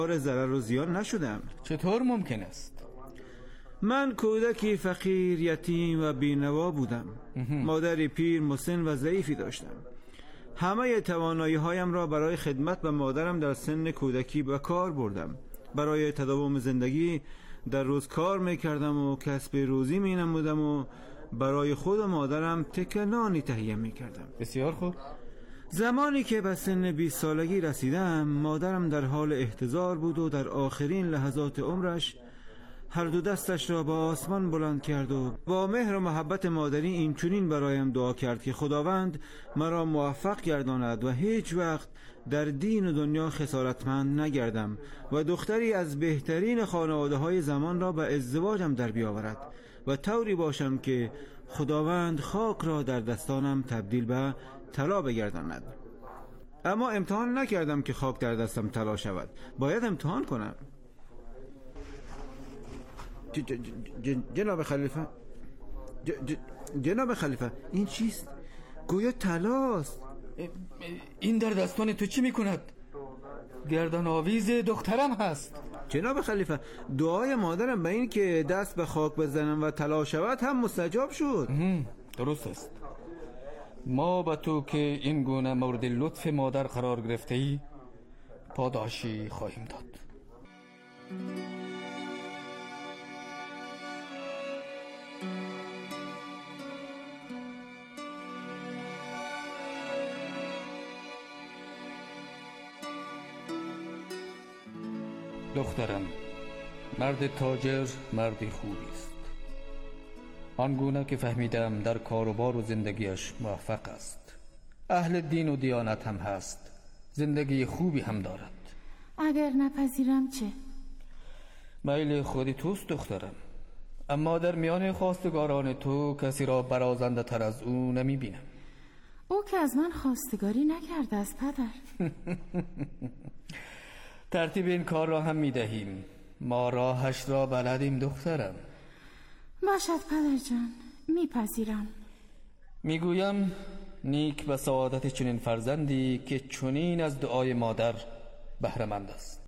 ضرر و زیان نشدم. چطور ممکن است؟ من کودکی فقیر، یتیم و بینوا بودم. مادری پیر، مسن و ضعیفی داشتم. همه توانایی‌هایم را برای خدمت به مادرم در سن کودکی به کار بردم. برای تداوم زندگی در روز کار می‌کردم و کسب روزی می‌نمودم و برای خود و مادرم تکه نانی تهیه می‌کردم. بسیار خوب. زمانی که به سن 20 سالگی رسیدم، مادرم در حال احتضار بود و در آخرین لحظات عمرش هر دو دستش را به آسمان بلند کرد و با مهر و محبت مادری اینچنین برایم دعا کرد که خداوند مرا موفق گرداند و هیچ وقت در دین و دنیا خسارتمند نگردم و دختری از بهترین خانواده‌های زمان را به ازدواجم در بیاورد و طوری باشم که خداوند خاک را در دستانم تبدیل به طلا بگرداند. اما امتحان نکردم که خاک در دستم طلا شود. باید امتحان کنم. جناب خلیفه، جناب خلیفه، این چیست؟ گویا طلاست. این در دستان تو چی میکند؟ گردن آویز دخترم هست. جناب خلیفه، دعای مادرم به این که دست به خاک بزنم و طلا شود هم مستجاب شد. درست است. ما به تو که این گونه مورد لطف مادر قرار گرفته ای پاداشی خواهیم داد. دخترم، مرد تاجر مردی خوبی است. آنگونه که فهمیدم در کاروبار و زندگیش موفق است. اهل دین و دیانت هم هست. زندگی خوبی هم دارد. اگر نپذیرم چه؟ میل خودی توست دخترم. اما در میان خواستگاران تو کسی را برازنده تر از او نمی بینم. او که از من خواستگاری نکرده است پدر. ترتیب این کار را هم می دهیم. ما راهش را بلدیم دخترم. باشد پدر جان، میپذیرم. میگویم نیک به سعادت چنین فرزندی که چنین از دعای مادر بهره‌مند است.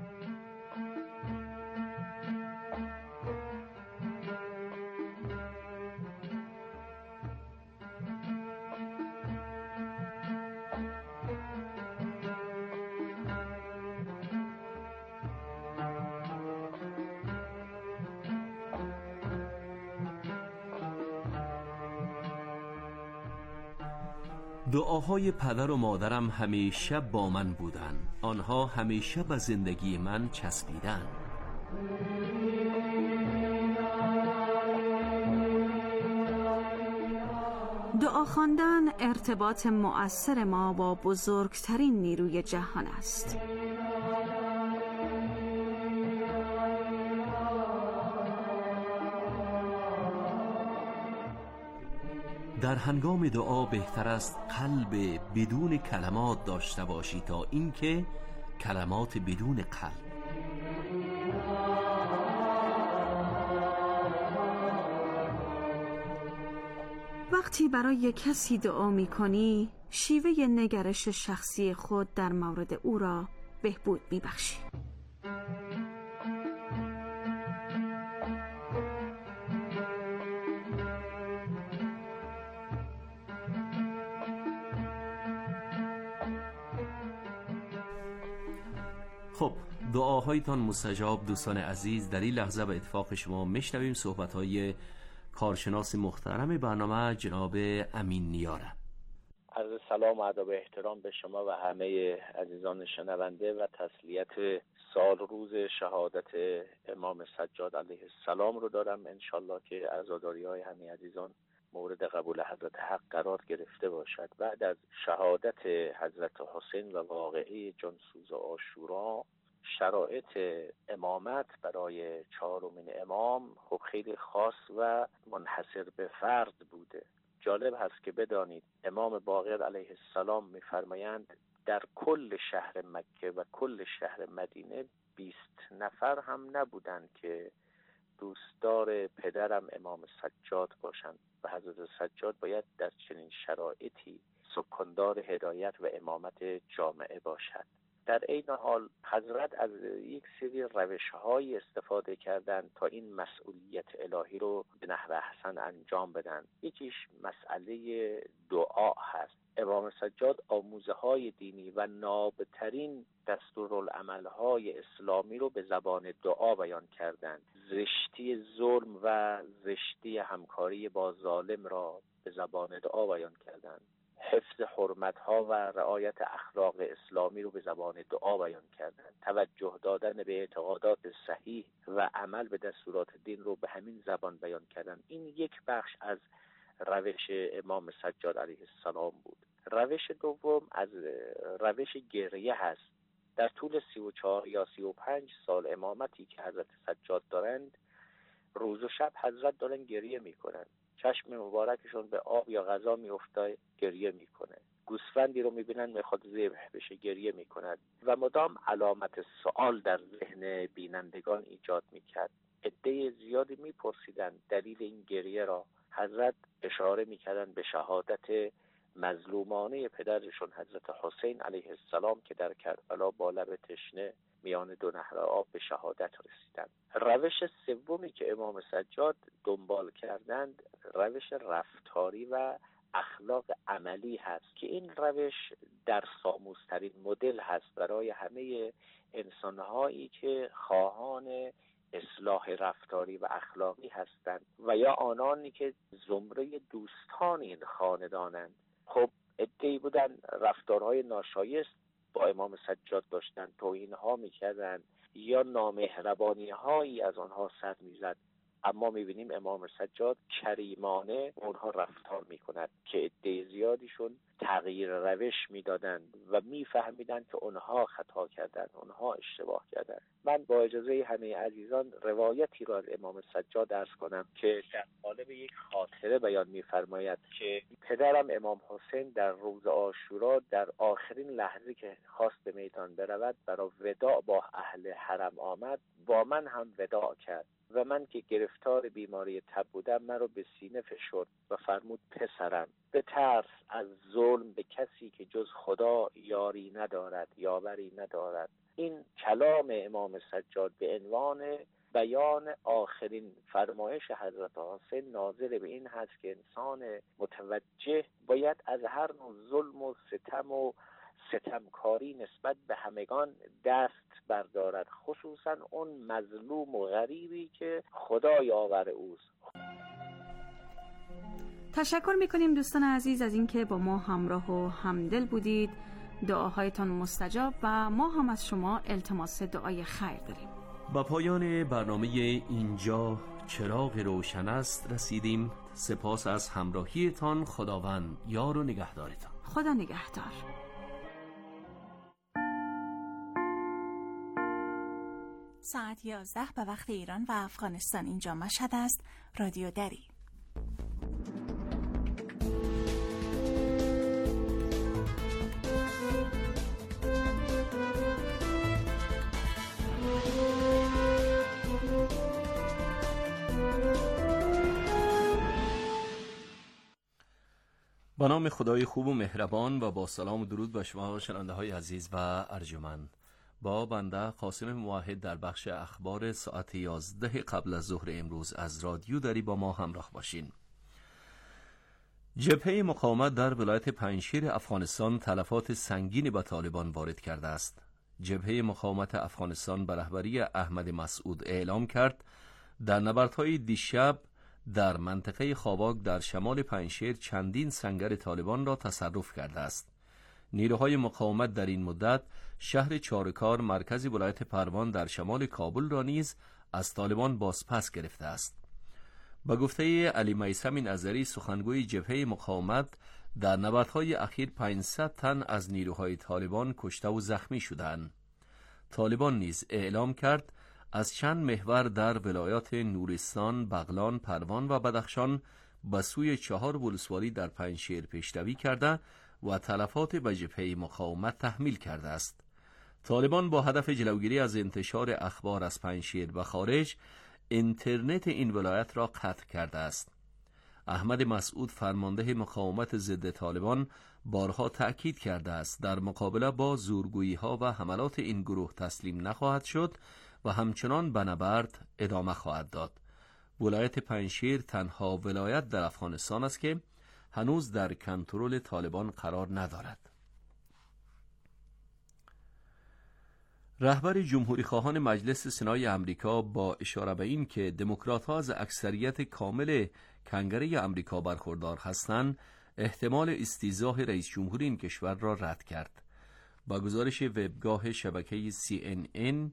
دعاهای پدر و مادرم همیشه با من بودن. آنها همیشه به زندگی من چسبیدن. دعا خواندن ارتباط مؤثر ما با بزرگترین نیروی جهان است. در هنگام دعا بهتر است قلب بدون کلمات داشته باشی تا اینکه کلمات بدون قلب. وقتی برای کسی دعا می کنی، شیوه نگرش شخصی خود در مورد او را بهبود می بخشی. خب، دعاهایتان مستجاب دوستان عزیز. در این لحظه به اتفاق شما میشنویم صحبت‌های کارشناس محترم برنامه جناب امین نیاره. عرض سلام و ادب و احترام به شما و همه عزیزان شنونده و تسلیت سال روز شهادت امام سجاد علیه السلام رو دارم. انشالله که عزاداری‌های همه عزیزان مورد قبول حضرت حق قرار گرفته باشد. بعد از شهادت حضرت حسین و واقعه جانسوز عاشورا، شرایط امامت برای چهارمین امام خب خیلی خاص و منحصر به فرد بوده. جالب هست که بدانید امام باقر علیه السلام می‌فرمایند در کل شهر مکه و کل شهر مدینه 20 نفر هم نبودند که دوستدار پدرم امام سجاد باشند و حضرت سجاد باید در چنین شرایطی سکندار هدایت و امامت جامعه باشد. در این حال حضرت از یک سری روش‌های استفاده کردند تا این مسئولیت الهی رو به نحو احسن انجام بدن. یکیش مسئله دعا هست. امام سجاد آموزه‌های دینی و نابترین دستورالعمل‌های اسلامی رو به زبان دعا بیان کردند. زشتی ظلم و زشتی همکاری با ظالم را به زبان دعا بیان کردند. حفظ حرمت‌ها و رعایت اخلاق اسلامی رو به زبان دعا بیان کردند. توجه دادن به اعتقادات صحیح و عمل به دستورات دین رو به همین زبان بیان کردند. این یک بخش از روش امام سجاد علیه السلام بود. روش دوم از روش گریه هست. در طول 34 یا 35 سال امامتی که حضرت سجاد دارند، روز و شب حضرت دارن گریه میکنن. چشم مبارکشون به آب یا غذا میفته، گریه میکنه. گوسفندی رو میبینن میخواد ذبح بشه، گریه میکند و مدام علامت سوال در ذهن بینندگان ایجاد میکرد. عده زیادی میپرسیدن دلیل این گریه را. حضرت اشاره میکردن به شهادت مظلومانه پدرشون حضرت حسین علیه السلام که در کربلا با لب تشنه میان دو نهر آب به شهادت رسیدند. روش سومی که امام سجاد دنبال کردند روش رفتاری و اخلاق عملی هست که این روش در ساموزترین مدل هست برای همه انسانهایی که خواهان اصلاح رفتاری و اخلاقی هستند و یا آنانی که زمره دوستان این خاندانند. خب عده‌ای بودن رفتارهای ناشایست با امام سجاد داشتن، توهین‌ها می‌کردن یا نامهربانی‌هایی از آنها سر می‌زد، اما می‌بینیم امام سجاد کریمانه با آنها رفتار می‌کند که عده زیادیشون تغییر روش می‌دادند و می‌فهمیدند که آنها خطا کردند، آنها اشتباه کردند. من با اجازه همه عزیزان روایتی را از امام سجاد عرض کنم که در قالب یک خاطره بیان می‌فرماید که پدرم امام حسین در روز عاشورا در آخرین لحظه که خواست به میدان برود برای وداع با اهل حرم آمد، با من هم وداع کرد و من که گرفتار بیماری تب بودم من رو به سینه فشرد و فرمود پسرم بترس از ظلم به کسی که جز خدا یاری ندارد، یاوری ندارد. این کلام امام سجاد به عنوان بیان آخرین فرمایش حضرت حسین ناظر به این هست که انسان متوجه باید از هر نوع ظلم و ستم و ستمکاری نسبت به همگان دست بردارد، خصوصا اون مظلوم و غریبی که خدا یاور اوست. تشکر میکنیم دوستان عزیز از اینکه با ما همراه و همدل بودید. دعاهایتان مستجاب و ما هم از شما التماس دعای خیر داریم. با پایان برنامه اینجا چراغ روشن است رسیدیم. سپاس از همراهیتان. خداوند یار و نگهدارتان. خدا نگهدار. ساعت 11 به وقت ایران و افغانستان. اینجا مشهد است. رادیو دری. با نام خدای خوب و مهربان و با سلام و درود به شما شنونده های عزیز و ارجمند. با بنده قاسم موحد در بخش اخبار ساعت 11 قبل از ظهر امروز از رادیو دری با ما همراه باشین. جبهه مقاومت در ولایت پنجشیر افغانستان تلفات سنگینی به طالبان وارد کرده است. جبهه مقاومت افغانستان به رهبری احمد مسعود اعلام کرد در نبردهای دیشب در منطقه خواباک در شمال پنجشیر چندین سنگر طالبان را تصرف کرده است. نیروهای مقاومت در این مدت شهر چارکار مرکز ولایت پروان در شمال کابل را نیز از طالبان بازپس گرفته است. با گفته علی میثم نظری سخنگوی جبهه مقاومت در نبردهای اخیر 500 تن از نیروهای طالبان کشته و زخمی شدند. طالبان نیز اعلام کرد از چند محور در ولایات نورستان، بغلان، پروان و بدخشان به سوی 4 ولسوالی در پنجشیر پیشروی کرده و تلفات به جبهه مقاومت تحمیل کرده است. طالبان با هدف جلوگیری از انتشار اخبار از پنجشیر به خارج اینترنت این ولایت را قطع کرده است. احمد مسعود فرمانده مقاومت ضد طالبان بارها تأکید کرده است در مقابله با زورگویی‌ها و حملات این گروه تسلیم نخواهد شد و همچنان به نبرد ادامه خواهد داد. ولایت پنجشیر تنها ولایت در افغانستان است که هنوز در کنترل طالبان قرار ندارد. رهبر جمهوری خواهان مجلس سنای امریکا با اشاره به این که دموکرات‌ها از اکثریت کامل کنگره امریکا برخوردار هستند، احتمال استیضاح رئیس جمهور این کشور را رد کرد. با گزارش وبگاه شبکه CNN،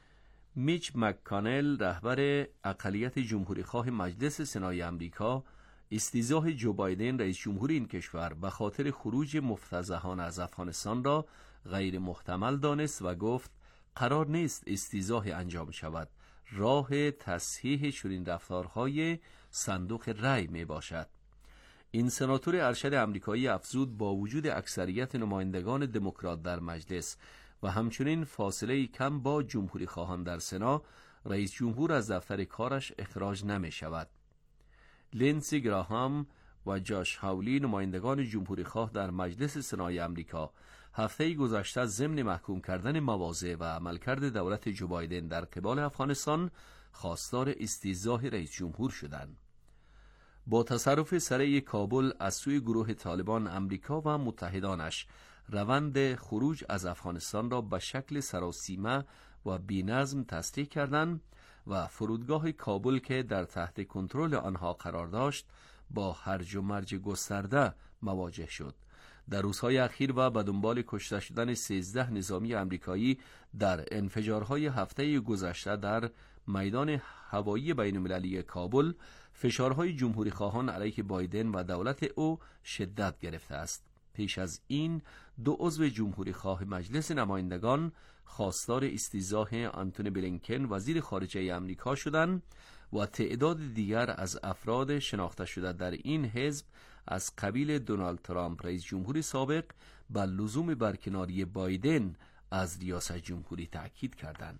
میچ مک‌کانل، رهبر اقلیت جمهوری خواه مجلس سنای امریکا، استیضاح جو بایدن رئیس جمهور این کشور به خاطر خروج مفتضحانه از افغانستان را غیر محتمل دانست و گفت قرار نیست استیضاح انجام شود. راه تصحیح چنین رفتارهای صندوق رأی می باشد. این سناتور ارشد آمریکایی افزود با وجود اکثریت نمایندگان دموکرات در مجلس و همچنین فاصله کم با جمهوری خواهان در سنا، رئیس جمهور از دفتر کارش اخراج نمی شود. لینسی گراهام و جاش هاولی، نمایندگان جمهوری خواه در مجلس سنای آمریکا، هفته گذشته ضمن محکوم کردن مواضع و عملکرد دولت جو بایدن در قبال افغانستان خواستار استیضاح رئیس جمهور شدند. با تصرف سریع کابل از سوی گروه طالبان، امریکا و متحدانش روند خروج از افغانستان را به شکل سراسیمه و بی‌نظم تصدیق کردند و فرودگاه کابل که در تحت کنترل آنها قرار داشت با هرج و مرج گسترده مواجه شد. در روزهای اخیر و به دنبال کشته شدن 13 نظامی آمریکایی در انفجارهای هفته گذشته در میدان هوایی بین‌المللی کابل، فشارهای جمهوری خواهان علیه بایدن و دولت او شدت گرفته است. پیش از این دو عضو جمهوری خواه مجلس نمایندگان خواستار استیضاح آنتونی بلینکن وزیر خارجه آمریکا شدند و تعداد دیگر از افراد شناخته شده در این حزب از قبیل دونالد ترامپ رئیس جمهوری سابق بر لزوم برکناری بایدن از ریاست جمهوری تأکید کردند.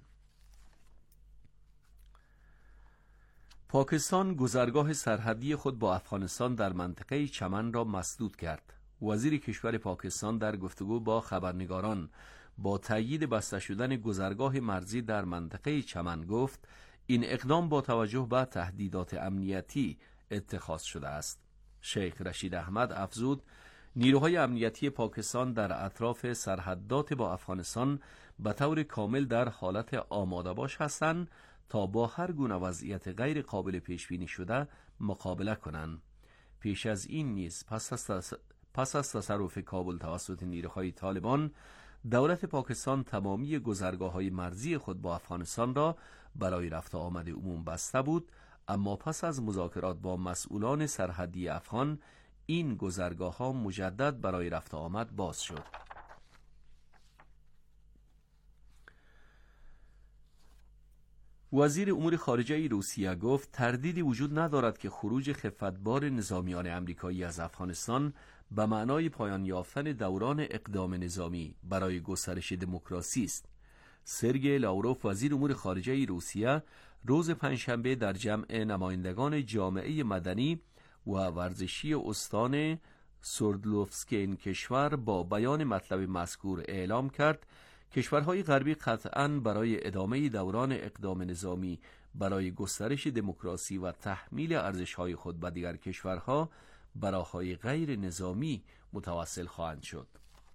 پاکستان گذرگاه سرحدی خود با افغانستان در منطقه چمن را مسدود کرد. وزیر کشور پاکستان در گفتگو با خبرنگاران با تأیید بسته شدن گذرگاه مرزی در منطقه چمن گفت این اقدام با توجه به تهدیدات امنیتی اتخاذ شده است. شیخ رشید احمد افزود نیروهای امنیتی پاکستان در اطراف سرحدات با افغانستان به طور کامل در حالت آماده باش هستند تا با هر گونه وضعیت غیر قابل پیش بینی شده مقابله کنند. پیش از این نیز پس از تصرف کابل توسط نیروهای طالبان، دولت پاکستان تمامی گذرگاه‌های مرزی خود با افغانستان را برای رفت و آمد عموم بسته بود، اما پس از مذاکرات با مسئولان سرحدی افغان این گذرگاه‌ها مجدد برای رفت و آمد باز شد. وزیر امور خارجه روسیه گفت تردیدی وجود ندارد که خروج خفتبار نظامیان آمریکایی از افغانستان به معنای پایان یافتن دوران اقدام نظامی برای گسترش دموکراسی است. سرگئی لاوروف، وزیر امور خارجه روسیه، روز پنجشنبه در جمع نمایندگان جامعه مدنی و ورزشی استان سوردلوفسک این کشور با بیان مطلب مذکور اعلام کرد کشورهای غربی قطعاً برای ادامه دوران اقدام نظامی برای گسترش دموکراسی و تحمیل ارزش‌های خود به دیگر کشورها به راه‌های غیر نظامی متوسل خواهند شد.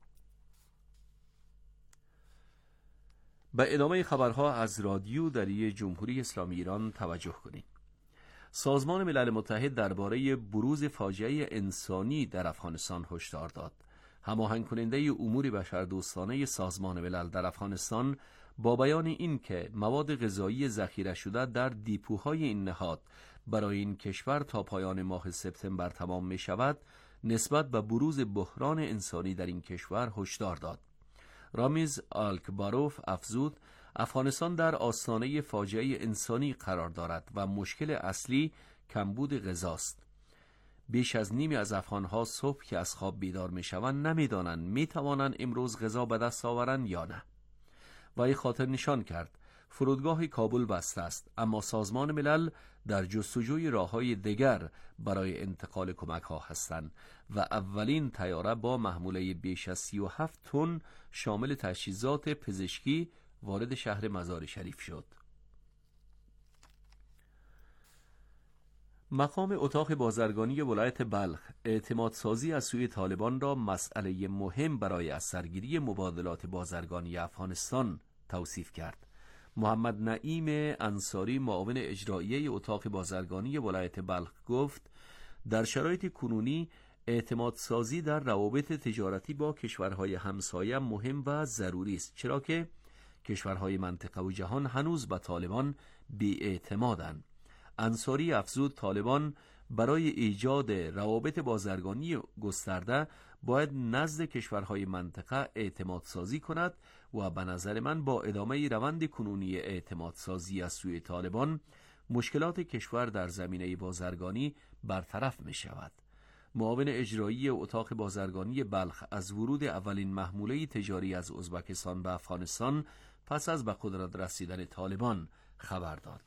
به ادامه خبرها از رادیو دری جمهوری اسلامی ایران توجه کنید. سازمان ملل متحد درباره بروز فاجعه انسانی در افغانستان هشدار داد. هماهنگ کننده امور بشردوستانه سازمان ملل در افغانستان با بیان این که مواد غذایی ذخیره شده در دیپوهای این نهاد برای این کشور تا پایان ماه سپتامبر تمام می شود، نسبت به بروز بحران انسانی در این کشور هشدار داد. رامیز آلکباروف افزود افغانستان در آستانه فاجعه انسانی قرار دارد و مشکل اصلی کمبود غذاست. بیش از نیمی از افغانها صبح که از خواب بیدار می شوند نمی دانند می توانند امروز غذا به دست آورند یا نه. و خاطر نشان کرد فرودگاه کابل بسته است، اما سازمان ملل در جستجوی راه‌های دیگر برای انتقال کمک‌ها هستند و اولین طیاره با محموله بیش از 37 تن شامل تجهیزات پزشکی وارد شهر مزار شریف شد. مقام اتاق بازرگانی ولایت بلخ اعتمادسازی از سوی طالبان را مسئله مهم برای از سرگیری مبادلات بازرگانی افغانستان توصیف کرد. محمد نعیم انصاری معاون اجرایی اتاق بازرگانی ولایت بلخ گفت در شرایط کنونی اعتمادسازی در روابط تجارتی با کشورهای همسایه مهم و ضروری است، چرا که کشورهای منطقه و جهان هنوز به طالبان بی‌اعتمادند. انصاری افزود طالبان برای ایجاد روابط بازرگانی گسترده باید نزد کشورهای منطقه اعتمادسازی کند و به نظر من با ادامه روند کنونی اعتمادسازی از سوی طالبان مشکلات کشور در زمینه بازرگانی برطرف می شود. معاون اجرایی اتاق بازرگانی بلخ از ورود اولین محموله تجاری از ازبکستان به افغانستان پس از به قدرت رسیدن طالبان خبر داد.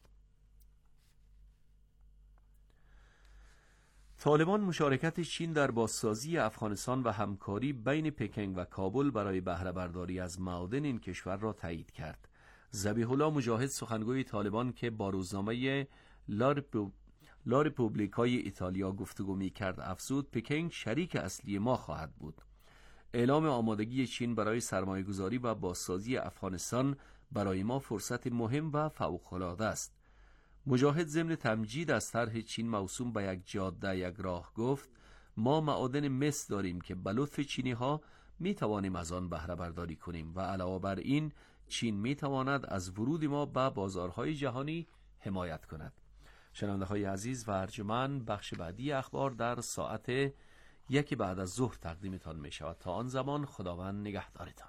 طالبان مشارکت چین در بازسازی افغانستان و همکاری بین پکن و کابل برای بهره برداری از معادن این کشور را تایید کرد. ذبیح الله مجاهد سخنگوی طالبان که با روزنامه لا رپوبلیکای ایتالیا گفتگو می‌کرد افزود پکن شریک اصلی ما خواهد بود. اعلام آمادگی چین برای سرمایه‌گذاری و بازسازی افغانستان برای ما فرصت مهم و فوق‌العاده است. مجاهد ضمن تمجید از طرح چین موسوم به یک جاده یک راه گفت ما معادن مس داریم که به لطف چینی ها می توانیم از آن بهره برداری کنیم و علاوه بر این چین می تواند از ورود ما به بازارهای جهانی حمایت کند. شنونده های عزیز و ارجمند، بخش بعدی اخبار در ساعت 1 بعد از ظهر تقدیمتان می شود. تا آن زمان خداوند نگهدارتان.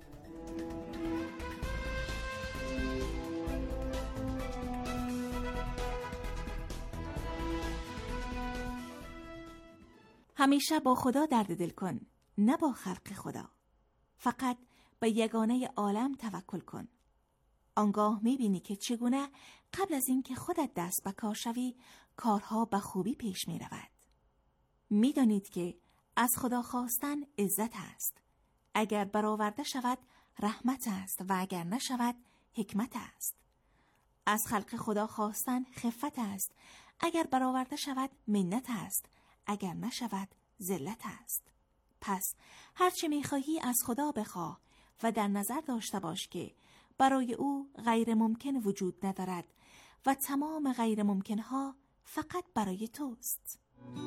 همیشه با خدا درد دل کن، نه با خلق خدا. فقط به یگانه عالم توکل کن. آنگاه میبینی که چگونه قبل از اینکه خودت دست به کار شوی کارها به خوبی پیش میرود. میدانید که از خدا خواستن عزت است. اگر برآورده شود رحمت است و اگر نشود حکمت است. از خلق خدا خواستن خفت است. اگر برآورده شود منت است. اگر نشود ذلت است. پس هرچه میخواهی از خدا بخواه و در نظر داشته باش که برای او غیر ممکن وجود ندارد و تمام غیر ممکنها فقط برای توست.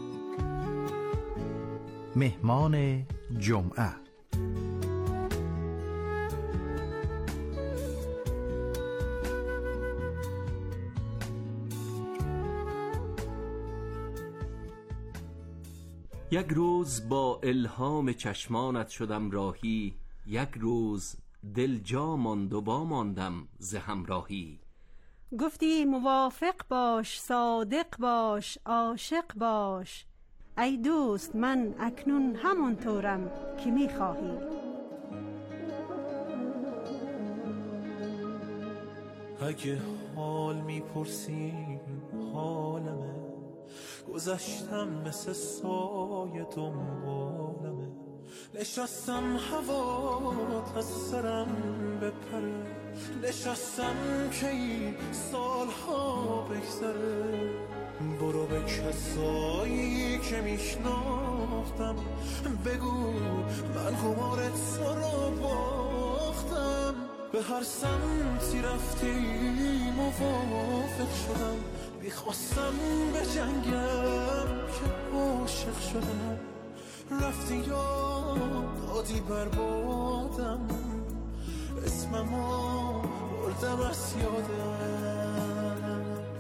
مهمان جمعه. یک روز با الهام چشمانت شدم راهی، یک روز دل جا ماند و با ماندم ز همراهی. گفتی موافق باش، صادق باش، عاشق باش. ای دوست من اکنون همانطورم که میخواهی. اگه حال میپرسی حالمه، گذشتم مثل سایه دنبالمه. نشستم هوات از سرم بپره، نشستم که این سالها بگذره. برو به کسایی که میشناختم بگو من قمار تو رو باختم. به هر سمتی رفتی موافق شدم، میخواستم به جنگم که عاشق شدم. رفتی یا دادی بربادم، اسممو بردم از یادم.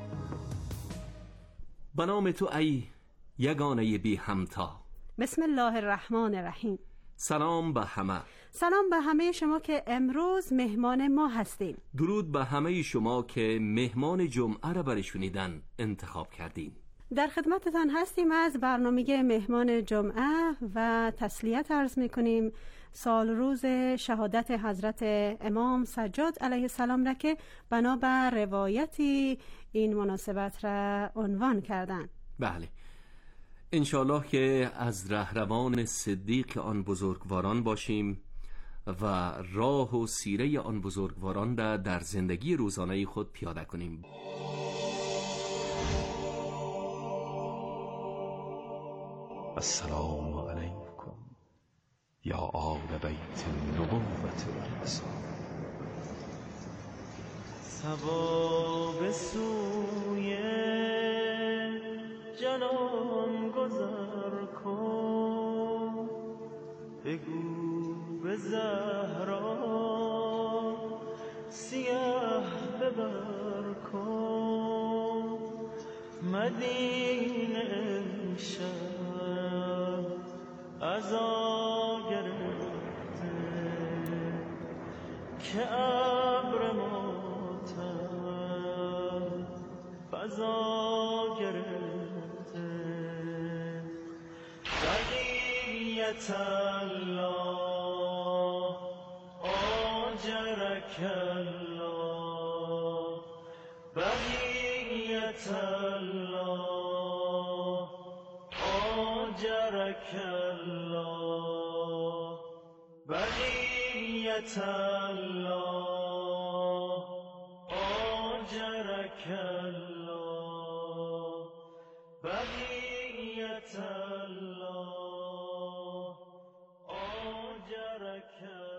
به نام تو ای یگانه بی همتا. بسم الله الرحمن الرحیم. سلام به همه. سلام به همه شما که امروز مهمان ما هستین. درود به همه شما که مهمان جمعه را برای شنیدن انتخاب کردین. در خدمتتان هستیم از برنامه مهمان جمعه و تسلیت عرض میکنیم سال روز شهادت حضرت امام سجاد علیه السلام را که بنابر روایتی این مناسبت را عنوان کردند. بله، انشالله که از رهروان صدیق آن بزرگواران باشیم و راه و سیره آن بزرگواران را در زندگی روزانه خود پیاده کنیم. السلام علیکم یا آل بیت النبوت و الرسالة. صبا به سوی جنان گذر کن، بگو به زهرا سیه ببر کن، مدینه امشب عزا گرفته که ابر ماتم فضا گرفته. بقیت الله آجرک الله، بقیت الله آجرک الله، بقیت الله آجرک الله، بقیت الله آجرک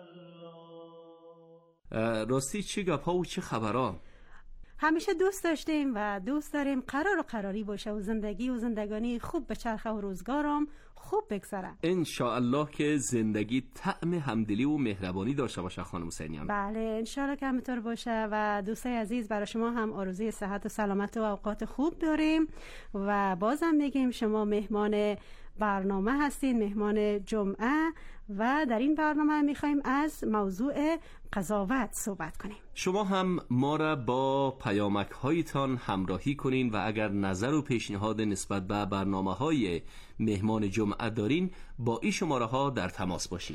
الله. راستی چه گپا و چه خبرها؟ همیشه دوست داشتیم و دوست داریم قرار و قراری باشه و زندگی و زندگانی خوب به چرخه و روزگارم خوب بگذره. انشاءالله که زندگی طعم همدلی و مهربانی داشته باشه خانم حسینیان. بله انشاءالله که همینطور باشه و دوستای عزیز برای شما هم آرزوی صحت و سلامت و اوقات خوب داریم و بازم میگیم شما مهمان برنامه هستین، مهمان جمعه، و در این برنامه میخوایم از موضوع قضاوت صحبت کنیم. شما هم ما را با پیامک هایتان همراهی کنین و اگر نظر و پیشنهاد نسبت به برنامه مهمان جمعه دارین با این شماره ها در تماس باشین.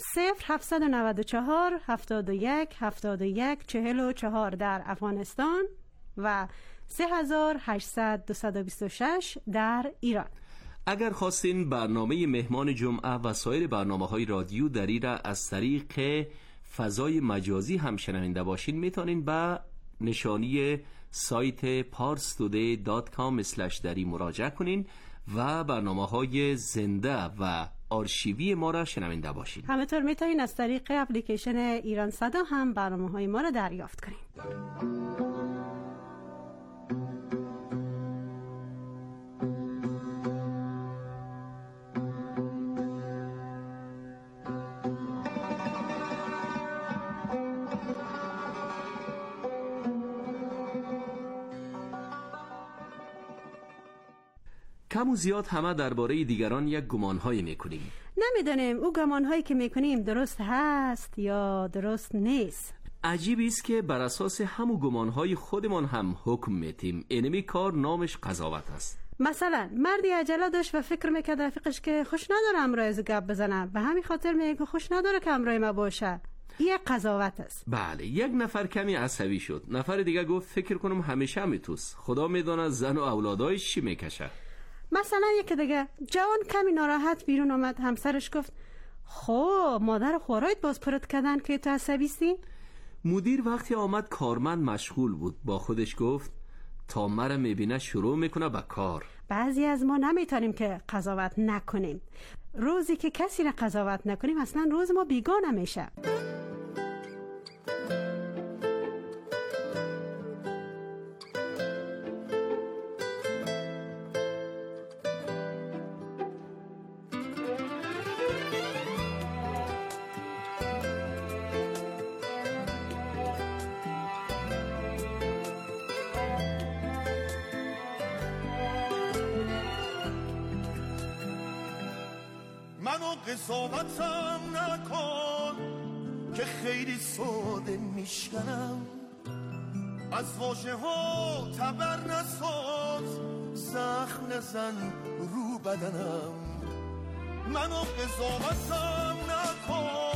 0794 71 71 44 در افغانستان و 3800 226 در ایران. اگر خواستین برنامه مهمان جمعه و سایر برنامه‌های رادیو در ایران از طریق فضای مجازی هم شنونده باشین، میتونین به نشانی سایت parstoday.com/dari مراجعه کنین و برنامه‌های زنده و آرشیوی ما را شنونده باشین. همینطور میتونین از طریق اپلیکیشن ایران صدا هم برنامه‌های ما را دریافت کنین. کم و زیاد همه درباره دیگران یک گمان‌هایی می‌کنیم. نمی‌دونیم او گمان‌هایی که می‌کنیم درست هست یا درست نیست. عجیب است که بر اساس همون گمان‌های خودمان هم حکم می‌دیم. اینمی کار نامش قضاوت است. مثلا مردی عجله داشت و فکر می‌کرد رفیقش که خوش نداره امروز از گپ بزنه و همین خاطر میگه خوش نداره که امروز ما باشه. این قضاوت است. بله، یک نفر کمی عصبی شد. نفر دیگه گفت فکر کنم همیشه میتوس. خدا میدونه زن و اولادایش چی میکشه. مثلا یکی دیگه جوان کمی ناراحت بیرون آمد، همسرش گفت خب مادر خوارایت باز پرت کردن که تو عصبیستی؟ مدیر وقتی آمد کارمند مشغول بود، با خودش گفت تا مرا میبینه شروع میکنه به کار. بعضی از ما نمیتونیم که قضاوت نکنیم. روزی که کسی را قضاوت نکنیم اصلا روز ما بیگانه میشه. منو قضاوتم نکن که خیلی ساده میشکنم، از واژه ها تبر نساز، زخم رو بدنم. منو قضاوتم نکن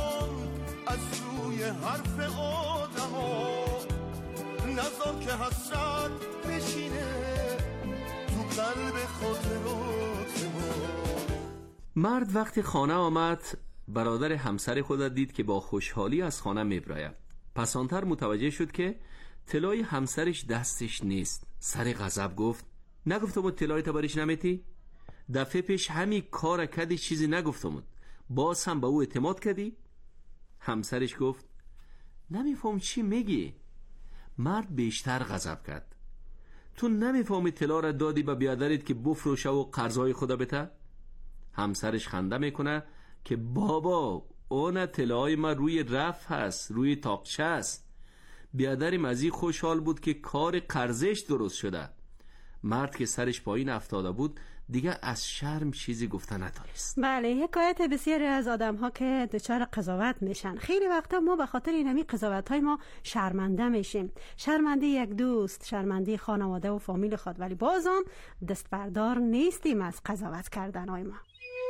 از روی حرف آدما، نذار که حسرت بشینه تو قلب خاطرات ما. مرد وقتی خانه آمد برادر همسر خود دید که با خوشحالی از خانه میبراید. پس آنتر متوجه شد که طلای همسرش دستش نیست. سر غضب گفت نگفتم طلای تبرش نمیتی؟ دفعه پیش همین کار کردی چیزی نگفتم، باز هم به او اعتماد کردی؟ همسرش گفت نمیفهم چی میگی. مرد بیشتر غضب کرد. تو نمیفهمی طلا را دادی به بیادرت که بفروشه و قرضای خدا بده؟ همسرش خنده میکنه که بابا اون طلای ما روی رف هست، روی تاقچه است. بیادرم از این خوشحال بود که کار قرضش درست شده. مرد که سرش پایین افتاده بود دیگه از شرم چیزی گفتن نتونست. بله، حکایت بسیاری از آدم ها که دچار قضاوت میشن. خیلی وقتا ما به خاطر اینمی قضاوت های ما شرمنده میشیم. شرمنده یک دوست، شرمنده خانواده و فامیل خود، ولی بازم دست بردار نیستیم از قضاوت کردن های ما.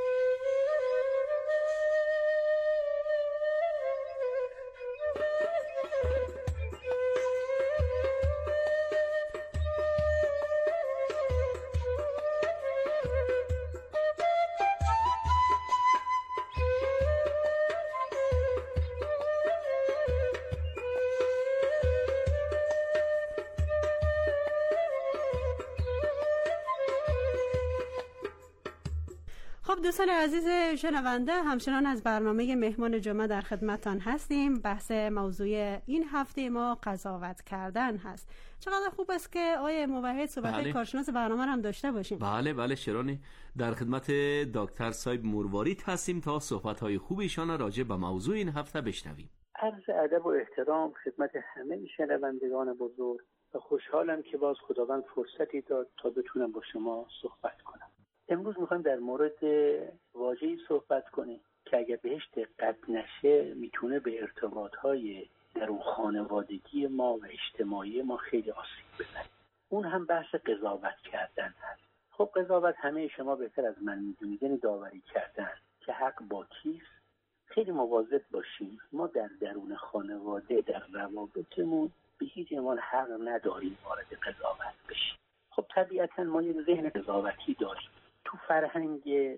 خب دوستان عزیز شنونده، همچنان از برنامه مهمان جمعه در خدمتان هستیم. بحث موضوع این هفته ما قضاوت کردن هست. چقدر خوب است که آقای موحد صحبت کارشناس برنامه هم داشته باشیم. بله شیرانی، در خدمت دکتر صاحب مروارید هستیم تا صحبت‌های خوب ایشان راجع به موضوع این هفته بشنویم. عرض ادب و احترام خدمت همه شنوندگان بزرگ و خوشحالم که باز خداوند فرصتی داد تا بتونم با شما صحبت کنم. امروز میخوایم در مورد واژه‌ای صحبت کنیم که اگر بهش دقت نشه میتونه به ارتباطهای درون خانوادگی ما و اجتماعی ما خیلی آسیب بزنه. اون هم بحث قضاوت کردن هست. خب قضاوت همه شما بهتر از من میدونید، یعنی داوری کردن که حق با کیست. خیلی مواظب باشیم. ما در درون خانواده، در روابطمون به هیچ عنوان حق نداریم وارد قضاوت بشیم. خب طبیعتا ما یک ذهن قضاوتی داریم. تو فرهنگ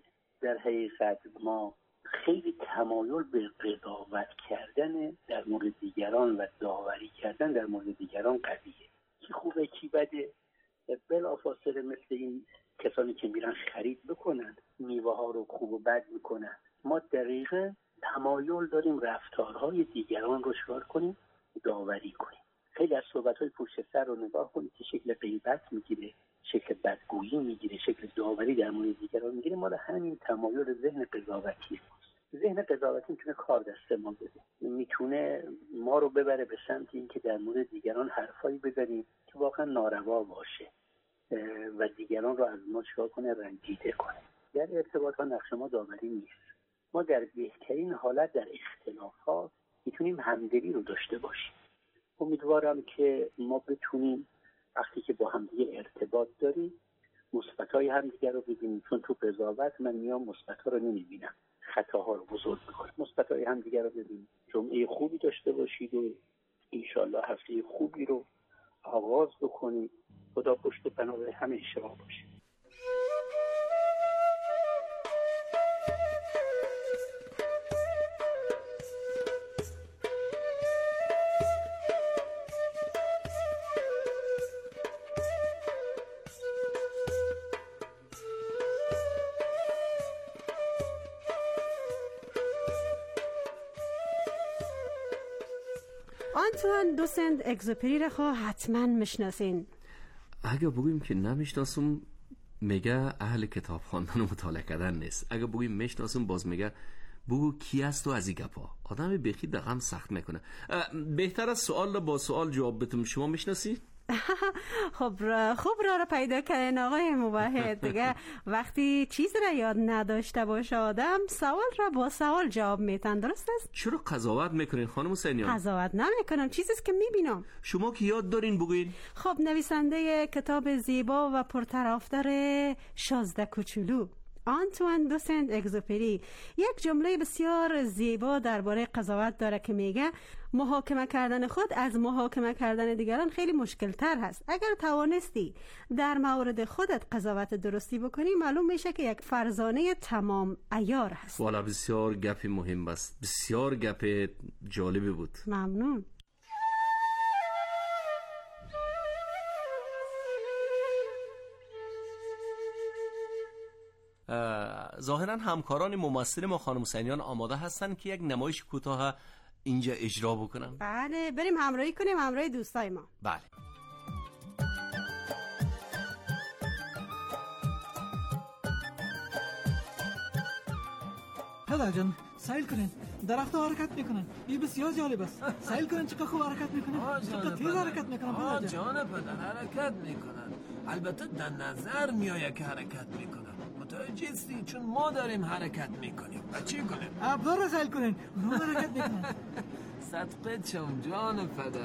در حقیقت ما خیلی تمایل به قضاوت کردن در مورد دیگران و داوری کردن در مورد دیگران قویه. کی خوبه کی بده، بلافاصله مثل این کسانی که میرن خرید بکنن میوه ها رو خوب و بد میکنن. ما دقیقا تمایل داریم رفتارهای دیگران رو شکار کنیم، داوری کنیم. خیلی از صحبت‌های پشت سر رو نگاه کنید که شکل غیبت میگیره، شکل بدگویی میگیره، شکل داوری در مورد دیگران میگیره. مال همین تمایل ذهن قضاوتی است. ذهن قضاوتی میتونه کار دست ما بده، میتونه ما رو ببره به سمت اینکه در مورد دیگران حرفایی بزنیم که واقعا ناروا باشه و دیگران رو از ما چیکار کنه، رنجیده کنه. در ارتباطات نقش ما داوری نیست. ما در بهترین حالت در اختلافات میتونیم همدلی رو داشته باشیم. امیدوارم که ما بتونیم وقتی که با همدیگه ارتباط داریم مثبت‌های همدیگه رو ببینیم، چون تو قضاوت من میام مثبت‌ها رو نمی‌بینم، خطاها رو بزرگ می‌کنم. مثبت‌های همدیگه رو ببینیم. جمعه خوبی داشته باشید و انشالله هفته خوبی رو آغاز بکنید. خدا پشت و پناه همه شما باشه. آنتوان دو سنت اگزوپری را حتما میشناسین. اگه بگویم که نمیشناسم میگه اهل کتاب خواندن و مطالعه کردن نیست. اگه بگویم میشناسم باز میگه بگو کی است و از این گپا. آدم بخی دقیقا سخت میکنه. بهتر از سوال را با سوال جواب بدم. شما میشناسی؟ خوب را پیدا کردین آقای موحد. دیگه وقتی چیز را یاد نداشته باشه آدم سوال را با سوال جواب میتن. درست است؟ چرا قضاوت میکنین خانم حسینیان؟ قضاوت نمیکنم، چیزیست که میبینم. شما که یاد دارین بگوین. خب نویسنده کتاب زیبا و پرطرفدار 16 کوچولو آنتوان دو سنت اگزوپری یک جمله بسیار زیبا درباره قضاوت داره که میگه محاکمه کردن خود از محاکمه کردن دیگران خیلی مشکل تر هست. اگر توانستی در مورد خودت قضاوت درستی بکنی معلوم میشه که یک فرزانه تمام عیار هست. والا بسیار گپ مهم است، بسیار گپ جالبی بود. ممنون. ظاهرا همکاران ممثل ما خانم حسینیان آماده هستن که یک نمایش کوتاه اینجا اجرا بکنن. بله بریم همراهی کنیم، همراه دوستای ما. بله. پدر جان سیل کنین، درخت‌ها حرکت میکنن، این بسیار جالب است. سیل کنین چقدر خوب حرکت میکنن، چقدر تیز حرکت میکنن. پدر جان پدر حرکت میکنن، البته در نظر میآید که حرکت میکنن، متوجه هستی؟ چون ما داریم حرکت میکنیم. چی کنیم؟ ابزار رو سیل کنین، اونها حرکت میکنن. صدقه چم جان پدر.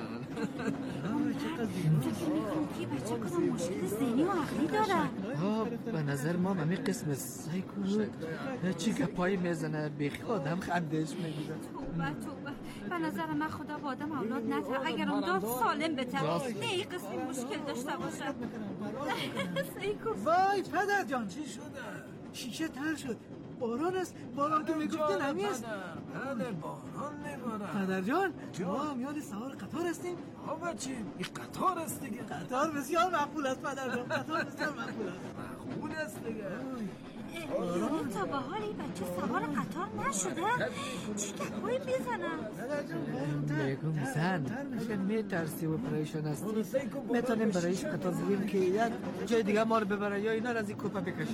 کی بچه کنم مشکل ذهنی و عقلی داره. به نظر ما همه قسم سایکو چی گپایی میزنه بیخی آدم خندش میگیره. توبه به نظر من خدا با آدم اولاد نده اگر اون داد سالم بتره، نه این قسمی مشکل داشته باشه. سایکو وای پدر جان چی شده؟ شیشه تر شد. باران است، باران که میگفتن همی است. بله باران میبارد. پدر جان ما هم یاد سوار قطار هستیم. بچه این قطار است دیگه. قطار بسیار مقبول است پدر جان، قطار بسیار مقبول است. مقبول است دیگه. تا به حال این بچه سوار قطار نشده؟ چی گپایی میزنن؟ بگم زن اگر میترسی و پریشان هستی میتونیم برایش قطار بگیم که یک جای دیگه ما رو ببره یا اینا رو از این کوپه بکشن.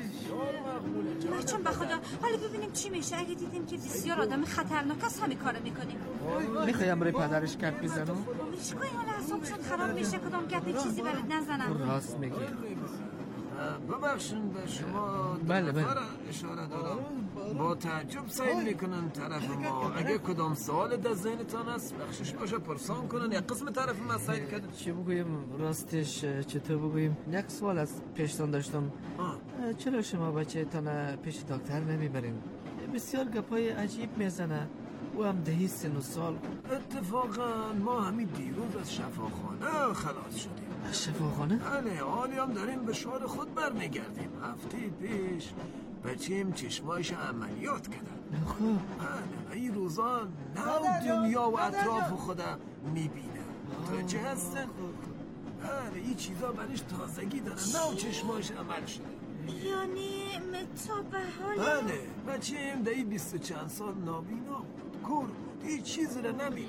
بچم به خدا حالا ببینیم چی میشه. اگه دیدیم که بسیار آدم خطرناک است همین کارو میکنیم. میخوایم برای پدرش گپ بزنم؟ چیکار حالا اعصابشون خراب میشه کدام گپ چیزی برات نزنن. راست میگی. ببخشین به شما بله اشاره دارم. با تعجب سعی میکنن طرف ما. اگه کدام سوال در ذهنتان است بخشش باشه پرسان کنن یا قسم طرف ما سعی کردن. چی بگویم راستش چطور بگویم؟ یک سوال از پیشتان داشتم. چرا شما بچه تان پیش دکتر نمیبرین؟ بسیار گپای عجیب میزنه و هم دهی سن و سال. اتفاقا ما همین دیروز از شفاخانه خلاص شدیم. از شفاخانه؟ بله حالی هم داریم به شهر خود برمیگردیم. هفته پیش بچیم چشمایش عملیات کردن. خوب. بله این روزا نو دنیا و اطراف خودم میبینه. متوجه هستن؟ بله این چیزا برش تازگی داره. نو چشمایش عمل شده. یعنی تا به حال بله بچیم دهی 20 چند سال نابینا بود، کور بود، هیچ چیزی رو نمیدید.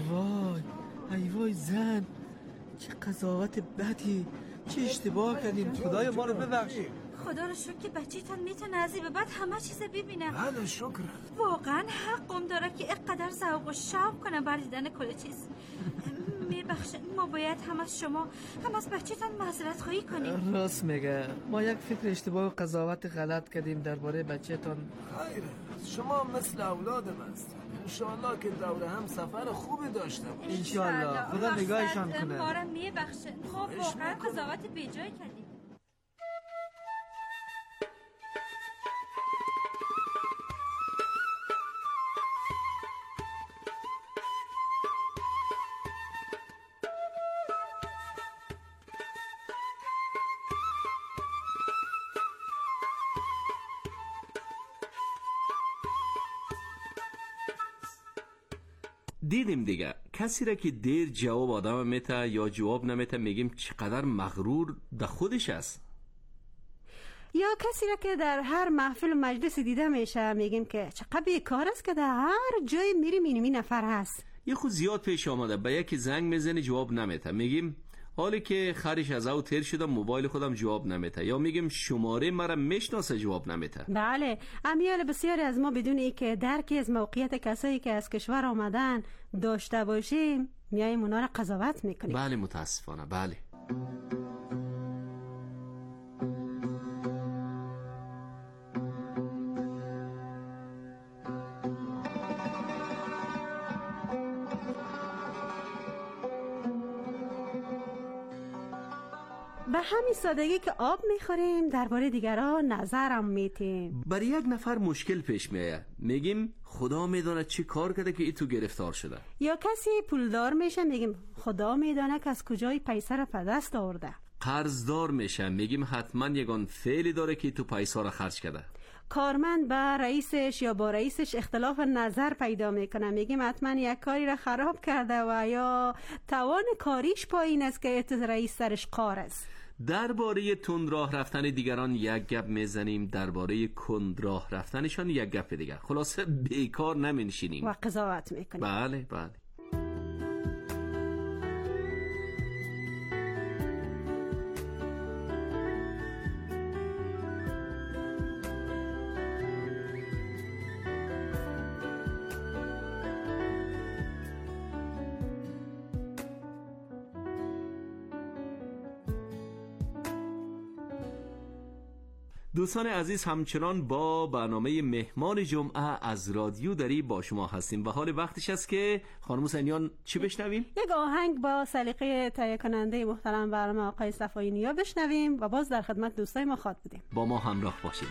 ای وای زن چه قضاوت بدی، چه اشتباه کردیم. خدای ما رو ببخش. خدا رو شکر که بچه‌تان میتونه از این به بعد همه چیز ببینه. بله شکر. واقعا حقم داره که اینقدر ذوق و شوق کنه بر دیدن کل چیز. میبخشید ما باید هم از شما هم از بچه‌تان معذرت خواهی کنیم. راست میگه ما یک فکر اشتباه و قضاوت غلط کردیم درباره بچه‌تان. خیره شما مثل اولادم هستید. انشالله که دوره هم سفر خوبی داشته باشید. انشالله خدا نگاهشان کنه. ما رو میبخشه. خب واقعا قضاوت بیجای کردیم. دیدیم دیگه کسی را که دیر جواب آدم میته یا جواب نمیته میگیم چقدر مغرور در خودش است. یا کسی را که در هر محفل و مجلس دیده میشه میگیم که چقدر بیکار است که در هر جای میریم اینمی نفر هست. یه خود زیاد پیش آمده به یکی زنگ میزنی جواب نمیته میگیم حالی که خرش از او تیر شده موبایل خودم جواب نمیته، یا میگیم شماره مرا میشناسه جواب نمیته. بله امیال بسیاری از ما بدون ای که درکی از موقعیت کسایی که از کشور آمدن داشته باشیم میایم اونا را قضاوت میکنیم. بله متاسفانه بله. به همین سادگی که آب میخوریم درباره دیگران نظرم میتیم. برای یک نفر مشکل پیش میاد، میگیم خدا میدونه چی کار کرده که ای تو گرفتار شده. یا کسی پولدار میشه میگیم خدا میدونه که از کجای پیسه را به دست آورده. قرضدار میشه میگیم حتما یگان فعلی داره که تو پیسه را خرج کرده. کارمند با رئیسش یا با رئیسش اختلاف نظر پیدا میکنه میگیم حتما یک کاری را خراب کرده و یا توان کاریش پایین است که رئیس سرش قار است. درباره تند راه رفتن دیگران یک گپ میزنیم، درباره کند راه رفتنشان یک گپ دیگر. خلاصه بیکار نمینشینیم و قضاوت میکنیم. بله بله. دوستان عزیز، همچنان با برنامه مهمان جمعه از رادیو دری با شما هستیم و حال وقتش است که خانم حسینیان چی بشنویم؟ یک آهنگ با سلیقه تهیه کننده محترم برنامه آقای صفایی نیا بشنویم و باز در خدمت دوستای ما خواهد بودیم. با ما همراه باشید.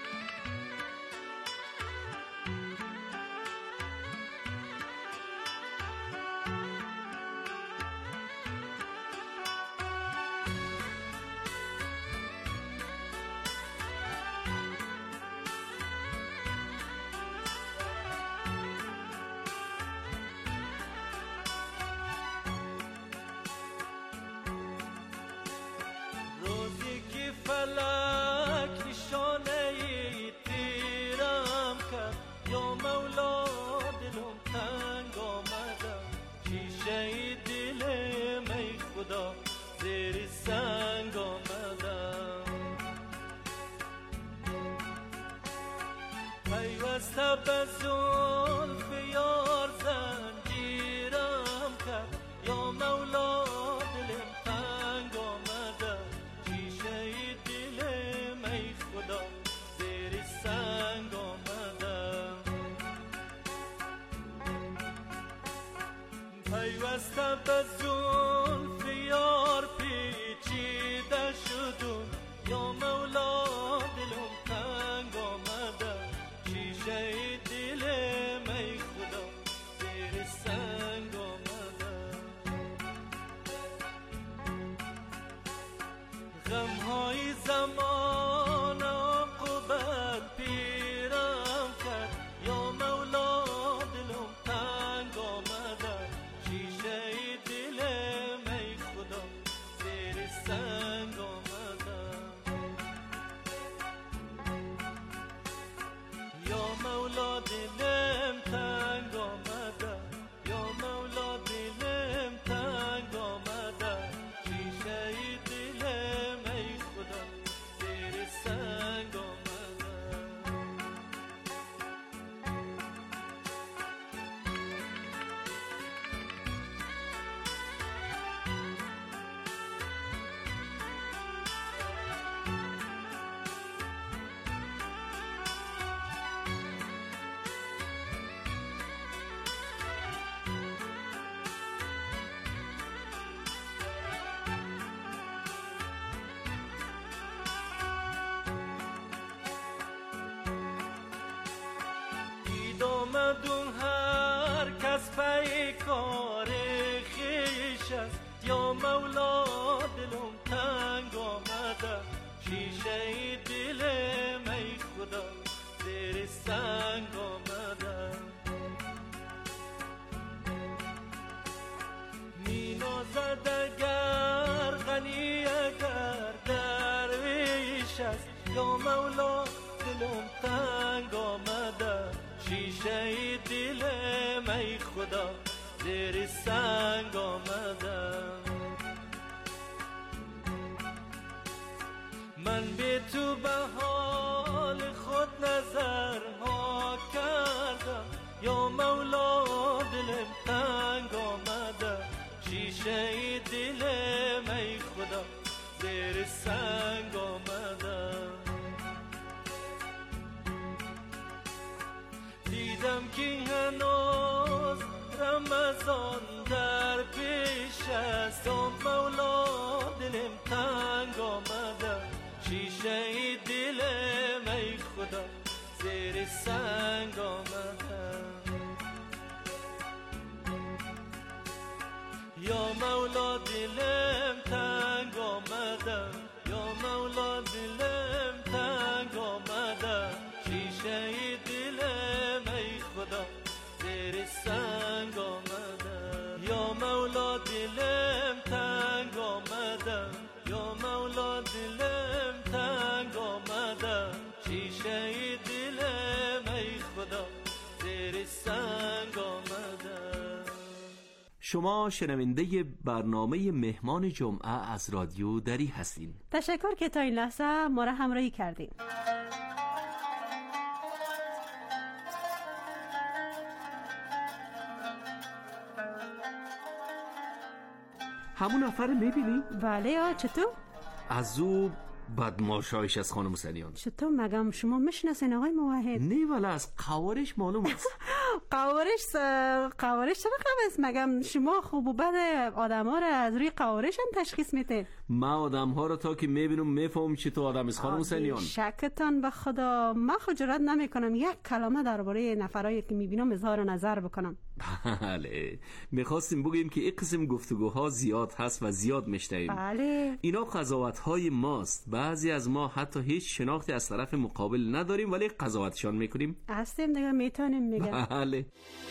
فلک نشانه تیرم کرد، یا مولا دلم تنگ آمده، شیشه دل ای خدا زیر سنگ آمده. پیوسته به زلف یار زنجیرم کرد، یا مولا دلم تنگ آمده، زیر سنگ آمده. پیوسته به زلف یار پیچیده شدم، یا مولا دلم تنگ آمده، شیشه دل ای خدا زیر سنگ آمده. غمهای زمان عاقبت پیرم کرد، یا مولا دلم تنگ آمده، شیشه دل ای خدا زیر سنگ آمده. یا مولا دلم تنگ آمده، یا مولا دلم تنگ آمده، شیشه دل ای خدا زیر سنگ آمده. آمدون هر کس پی کار خیش است، یا مولا دلم تنگ آمده، شیشه دل ای خدا زیر سنگ آمده. می نازد اگر غنی اگر درویش است، یا مولا دلم تنگ آمده، شیشه دل ای خدا زیر سنگ آمده. من به تو به حال خود نظر ها کردم، یا مولا دلم تنگ آمده، شیشه دل ای خدا زیر سنگ آمده. دیدم که هنوز رمضان در پیش است، یا مولا دلم تنگ آمده یا مولا دلم تنگ آمده شیشه دلم ای خدا زیر سنگ آمده. شما شنونده برنامه مهمان جمعه از رادیو دری هستین. تشکر که تا این لحظه ما را همراهی کردین. همون نفر میبینی؟ بله چطور؟ از او بدماشایش از خانم حسینیان. چطور مگم شما میشناسین آقای موحد؟ نه ولی از قوارش معلوم است. قوارش چرا قبض؟ مگم شما خوب و بد آدم ها را از روی قوارش هم تشخیص میتین؟ من آدم ها را تا که میبینم میفهم چی تو آدم از خانم حسینیان. شکتان به خدا، من خجالت نمی کنم یک کلمه درباره نفرایی که میبینم اظهار نظر بکنم. بله میخواستیم بگیم که این قسم گفتگوها زیاد هست و زیاد میشنویم. بله اینا قضاوت های ماست. بعضی از ما حتی هیچ شناختی از طرف مقابل نداریم ولی قضاوتشان میکنیم. هستیم دیگه میتونیم میگم. بله.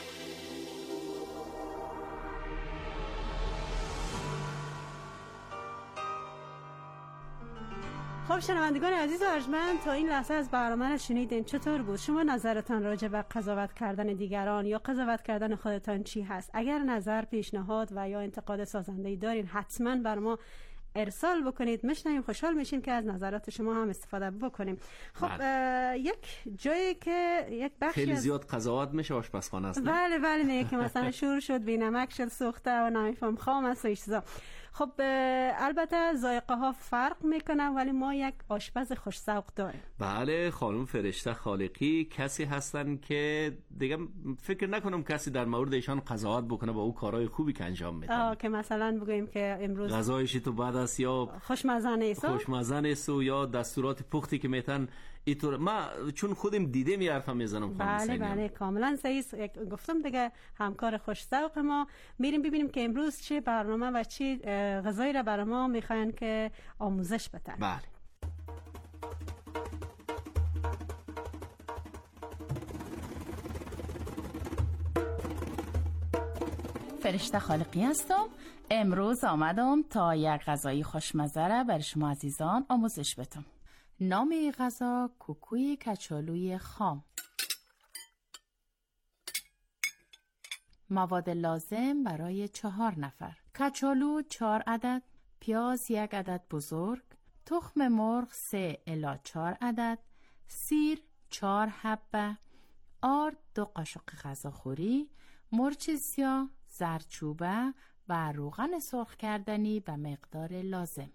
خب شنوندگان عزیز و ارجمند، تا این لحظه از برنامه را شنیدین. چطور بود؟ شما نظرتان راجع به قضاوت کردن دیگران یا قضاوت کردن خودتان چی هست؟ اگر نظر، پیشنهاد و یا انتقاد سازنده‌ای دارین حتما بر ما ارسال بکنید. میشنیم، خوشحال میشیم که از نظرات شما هم استفاده بکنیم. خب یک جایی که یک بخشی خیلی زیاد قضاوت میشه آشپزخانه است. بله نه که مثلا شور شد، بی نمک شد، سوخته و نمیفهم خام است و این چیزا. خب البته ذائقه ها فرق میکنه ولی ما یک آشپز خوش ذوق داریم. بله خانم فرشته خالقی کسی هستن که دیگه فکر نکنم کسی در مورد ایشان قضاوت بکنه با او کارهای خوبی که انجام میدن. که مثلا بگوییم که امروز غذایش تو بعد است یا خوشمزه نیست یا دستورات پختی که میتن اینطور. ما چون خودم دیدم یه حرفا میزنم. بله کاملا صحیح گفتم دیگه. همکار خوش ذوق ما میریم ببینیم که امروز چه برنامه و چه غذایی را برای ما میخواین که آموزش بدن. بله. فرشته خالقی هستم. امروز آمدم تا یک غذای خوشمزه را برای شما عزیزان آموزش بدم. نام این غذا کوکوی کچالوی خام. مواد لازم برای 4 نفر: کچالو 4 عدد، پیاز 1 عدد بزرگ، تخم مرغ 3 الی 4 عدد، سیر 4 حبه، آرد 2 قاشق غذاخوری، مرچ سیاه، زردچوبه و روغن سرخ کردنی به مقدار لازم.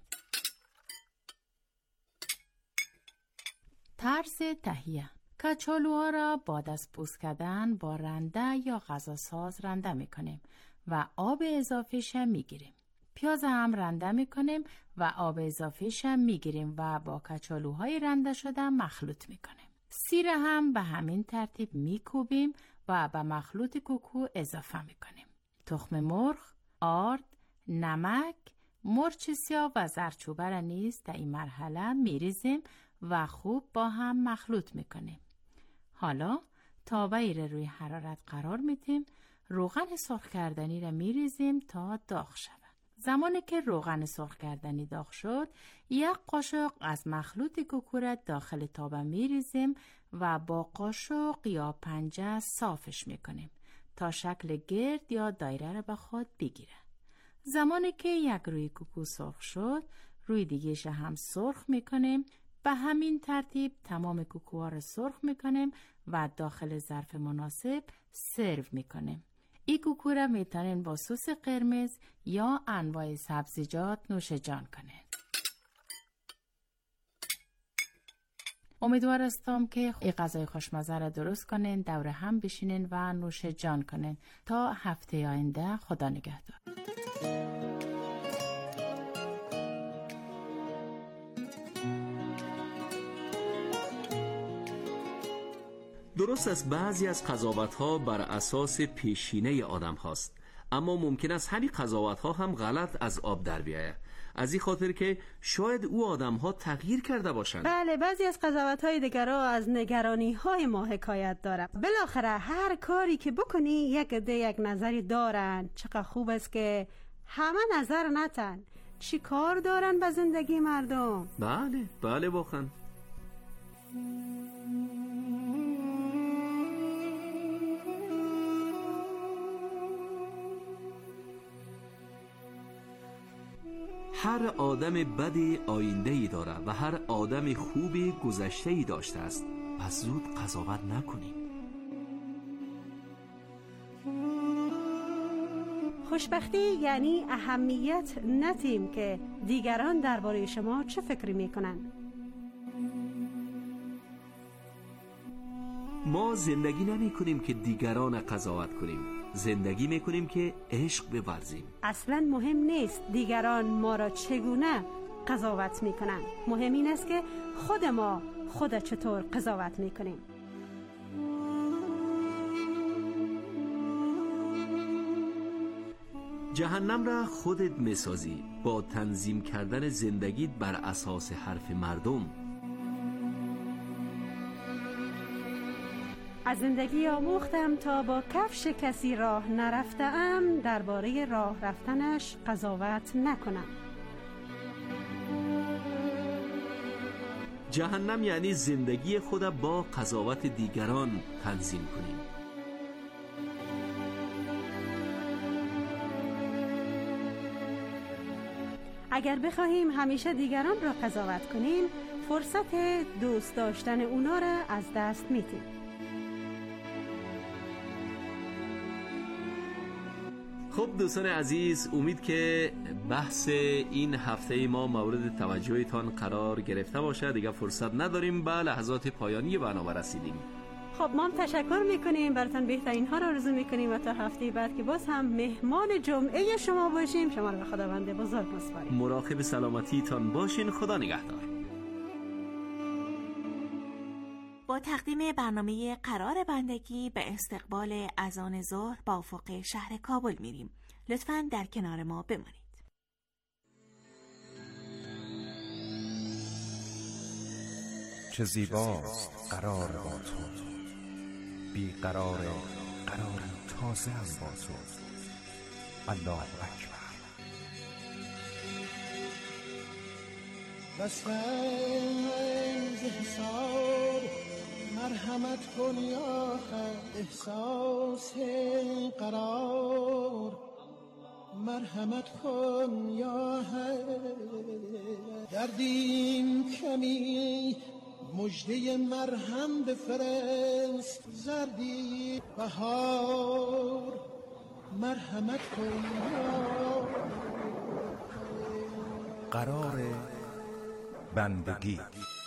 طرز تهیه: کچالوها را بعد از پوست کردن با رنده یا غذاساز رنده میکنیم و آب اضافیش هم میگیریم. پیاز هم رنده میکنیم و آب اضافیش هم میگیریم و با کچالوهای رنده شده مخلوط میکنیم. سیر هم به همین ترتیب میکوبیم و به مخلوط کوکو اضافه میکنیم. تخم مرغ، آرد، نمک، مرچ سیاه و زردچوبه را نیز در این مرحله میریزیم و خوب با هم مخلوط میکنیم. حالا تابه‌ای را روی حرارت قرار میدیم. روغن سرخ کردنی را میریزیم تا داغ شود. زمانی که روغن سرخ کردنی داغ شد، 1 قاشق از مخلوط کوکو را داخل تابه میریزیم و با قاشق یا پنجه صافش میکنیم تا شکل گرد یا دایره را به خود بگیره. زمانی که یک روی کوکو سرخ شد، روی دیگه‌ش هم سرخ میکنیم. به همین ترتیب تمام کوکوها را سرخ میکنیم و داخل ظرف مناسب سرو میکنیم. این کوکو را میتونین با سس قرمز یا انواع سبزیجات نوش جان کنین. امیدوار هستم که این غذای خوشمزه را درست کنین، دور هم بشینین و نوش جان کنین. تا هفته آینده، خدا نگهدار. درست است بعضی از قضاوت‌ها بر اساس پیشینه آدم هاست، اما ممکن است همین قضاوت‌ها هم غلط از آب در بیاید. از این خاطر که شاید او آدم‌ها تغییر کرده باشند. بله، بعضی از قضاوت‌های دیگرها از نگرانی‌های ما حکایت داره. بالاخره هر کاری که بکنی یک نظری دارن. چقدر خوب است که همه نظر نتن. چی کار دارن با زندگی مردم؟ بله واقعا. هر آدم بدی آینده‌ای داره و هر آدم خوبی گذشته‌ای داشته است. پس زود قضاوت نکنیم. خوشبختی یعنی اهمیت ندیم که دیگران درباره شما چه فکری میکنن. ما زندگی نمی کنیم که دیگران قضاوت کنیم، زندگی می کنیم که عشق بورزیم. اصلا مهم نیست دیگران ما را چگونه قضاوت میکنن، مهم این است که خود چطور قضاوت میکنیم. جهنم را خودت میسازی با تنظیم کردن زندگیت بر اساس حرف مردم. از زندگی آموختم تا با کفش کسی راه نرفتم درباره راه رفتنش قضاوت نکنم. جهنم یعنی زندگی خود با قضاوت دیگران تنظیم کنیم. اگر بخواهیم همیشه دیگران را قضاوت کنیم، فرصت دوست داشتن اونا را از دست میدیم. خب دوستان عزیز، امید که بحث این هفته ما مورد توجهتان قرار گرفته باشه. دیگه فرصت نداریم، به لحظات پایانی برنامه رسیدیم. خب ما تشکر میکنیم، براتون بهترین ها را آرزو میکنیم و تا هفته بعد که باز هم مهمان جمعه شما باشیم، شما رو به خداوند بزرگ میسپاریم. مراقب سلامتیتان باشین. خدا نگهدار. با تقدیم برنامه قرار بندگی به استقبال اذان ظهر با افق شهر کابل میریم. لطفاً در کنار ما بمانید. چه زیباست قرار با تو، بی قرار تازه هم با تو. الله اکبر. بس رنز حساب مرحمت کن یا خد، احساس قرار مرحمت کن یا حد، دردیم کمی مجده مرهم بفرست، زردی بهار مرحمت کن یا قرار بندگی.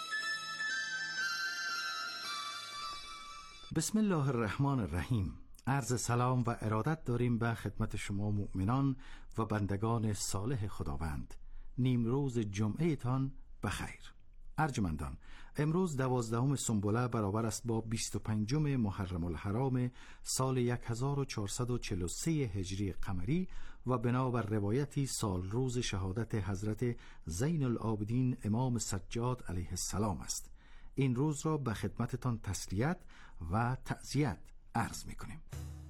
بسم الله الرحمن الرحیم. عرض سلام و ارادت داریم به خدمت شما مؤمنان و بندگان صالح خداوند. نیمروز جمعه تان بخیر. ارجمندان، امروز 12 سنبله برابر است با 25 محرم الحرام سال 1443 هجری قمری و بنابر روایتی سال روز شهادت حضرت زین العابدین امام سجاد علیه السلام است. این روز را به خدمتتان تسلیت و تعزیت عرض می‌کنیم.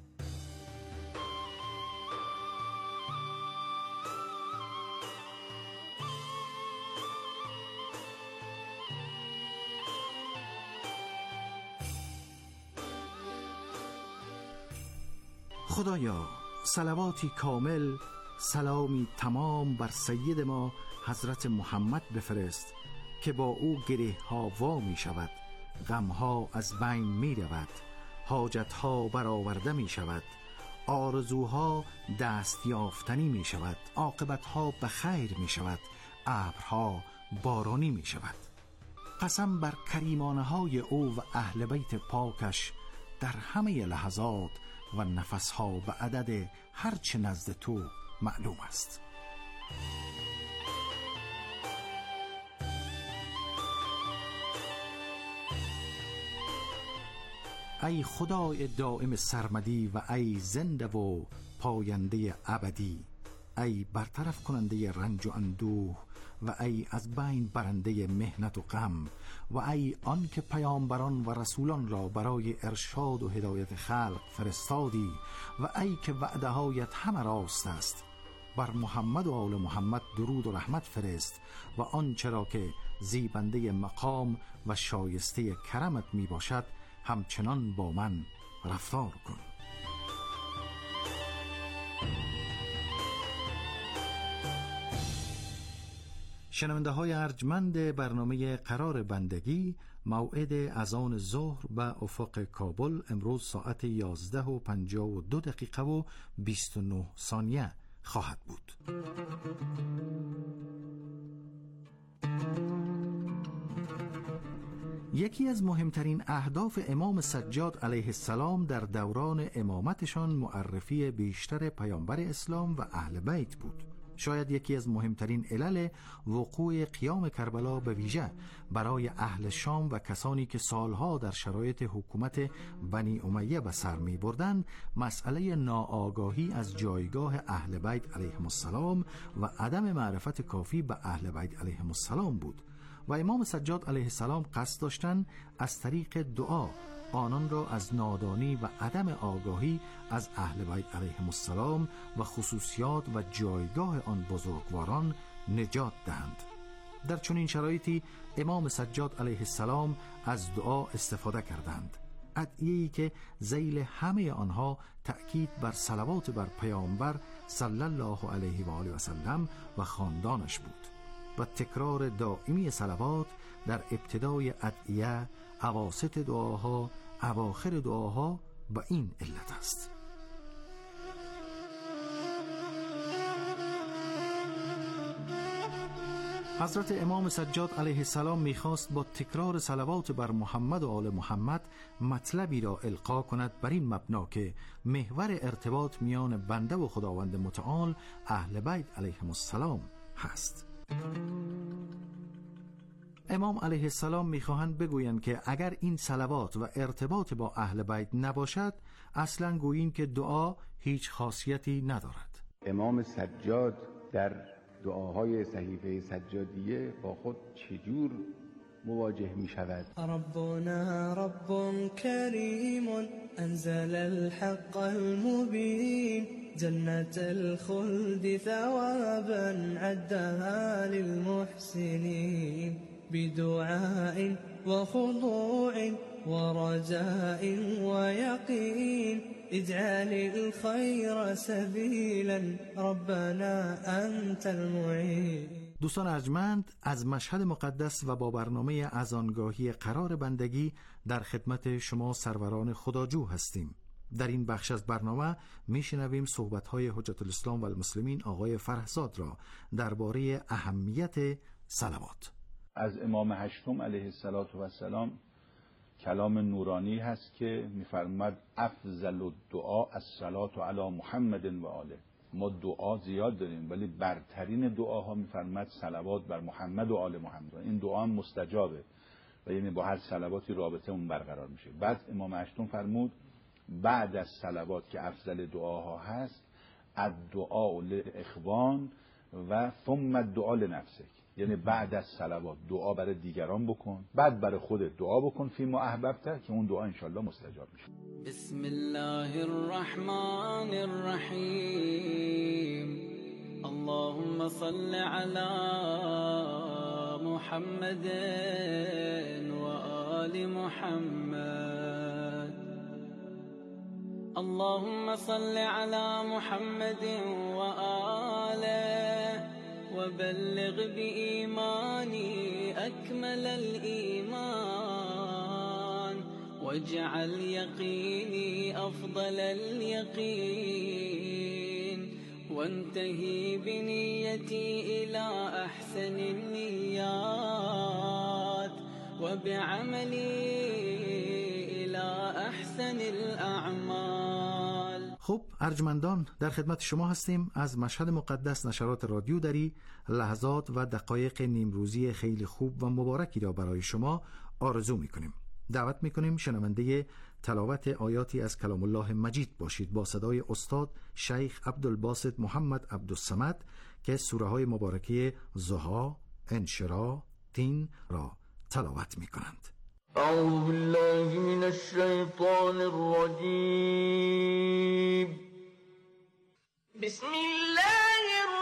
خدایا صلواتی کامل، سلامی تمام بر سید ما حضرت محمد بفرست که با او گره ها وا می شود، غم ها از بین می رود، حاجت ها برآورده می شود، آرزوها دست یافتنی می شود، عاقبت ها به خیر می شود، ابرها بارانی می شود. قسم بر کریمانه های او و اهل بیت پاکش در همه لحظات و نفسها به عدد هرچه نزد تو معلوم است. ای خدای دائم سرمدی و ای زنده و پاینده ابدی، ای برطرف کننده رنج و اندوه و ای از بین برنده محنت و غم، و ای آن که پیامبران و رسولان را برای ارشاد و هدایت خلق فرستادی، و ای که وعده هایت همه راست است بر محمد و آل محمد درود و رحمت فرست و آنچه را که زیبنده مقام و شایسته کرمت می باشد همچنان با من رفتار کن. شنونده های ارجمند برنامه قرار بندگی، موعد اذان ظهر به افق کابل امروز ساعت 11:52 و 29 ثانیه خواهد بود. یکی از مهمترین اهداف امام سجاد علیه السلام در دوران امامتشان معرفی بیشتر پیامبر اسلام و اهل بیت بود. شاید یکی از مهمترین علل وقوع قیام کربلا به ویژه برای اهل شام و کسانی که سالها در شرایط حکومت بنی امیه به سر می بردند مسئله ناآگاهی از جایگاه اهل بیت علیهم السلام و عدم معرفت کافی به اهل بیت علیهم السلام بود و امام سجاد علیه السلام قصد داشتند از طریق دعا آنان را از نادانی و عدم آگاهی از اهل بیت علیهم السلام و خصوصیات و جایگاه آن بزرگواران نجات دهند. در چنین شرایطی امام سجاد علیه السلام از دعا استفاده کردند، ادعیه‌ای که ذیل همه آنها تأکید بر صلوات بر پیامبر صلی الله علیه و آله و سلم و خاندانش بود و تکرار دائمی صلوات در ابتدای ادعیه، اواسط دعاها، اواخر دعاها به این علت است. حضرت امام سجاد علیه السلام می‌خواست با تکرار صلوات بر محمد و آل محمد مطلبی را القا کند بر این مبنا که محور ارتباط میان بنده و خداوند متعال اهل بیت علیهم السلام هست. امام علیه السلام میخواهند بگویند که اگر این صلوات و ارتباط با اهل بیت نباشد اصلا گوییم که دعا هیچ خاصیتی ندارد. امام سجاد در دعاهای صحیفه سجادیه با خود چجور مواجه می شود؟ ربنا رب کریم انزل الحق المبین جنة الخلد ثوابا عدها للمحسنين بدعاء وخضوع ورجاء ويقين اجعل الخير سبيلا ربنا أنت المعين. دوستان ارجمند، از مشهد مقدس و با برنامه اذانگاهی قرار بندگی در خدمت شما سروران خداجو هستیم. در این بخش از برنامه میشنویم صحبت‌های حجت الاسلام و المسلمین آقای فرهزاد را درباره اهمیت صلوات. از امام هشتم علیه السلام کلام نورانی هست که می‌فرماید افضل الدعا الصلاة علی محمد و آله. ما دعا زیاد داریم ولی برترین دعاها می‌فرماید صلوات بر محمد و آل محمد. این دعا هم مستجابه و یعنی با هر صلواتی رابطه اون برقرار میشه. بعد امام هشتم فرمود بعد از صلوات که افضل دعاها هست الدعاء للاخوان و ثم الدعاء لنفسک، یعنی بعد از صلوات دعا برای دیگران بکن، بعد برای خودت دعا بکن فیما احببت که اون دعا انشالله مستجاب میشه. بسم الله الرحمن الرحیم اللهم صل علی محمد و آل محمد اللهم صل على محمد وآله وبلغ بإيماني أكمل الإيمان واجعل يقيني أفضل اليقين وانتهي بنيتي إلى أحسن النيات وبعملي إلى أحسن الأعمال. خب ارجمندان، در خدمت شما هستیم. از مشهد مقدس نشرات رادیو دری لحظات و دقایق نیمروزی خیلی خوب و مبارکی را برای شما آرزو میکنیم. دعوت میکنیم شنونده تلاوت آیاتی از کلام الله مجید باشید با صدای استاد شیخ عبدالباسط محمد عبدالصمد که سوره های مبارکه ضحی، انشراح، تین را تلاوت میکنند. أعوذ بالله من الشيطان الرجيم بسم الله الرحمن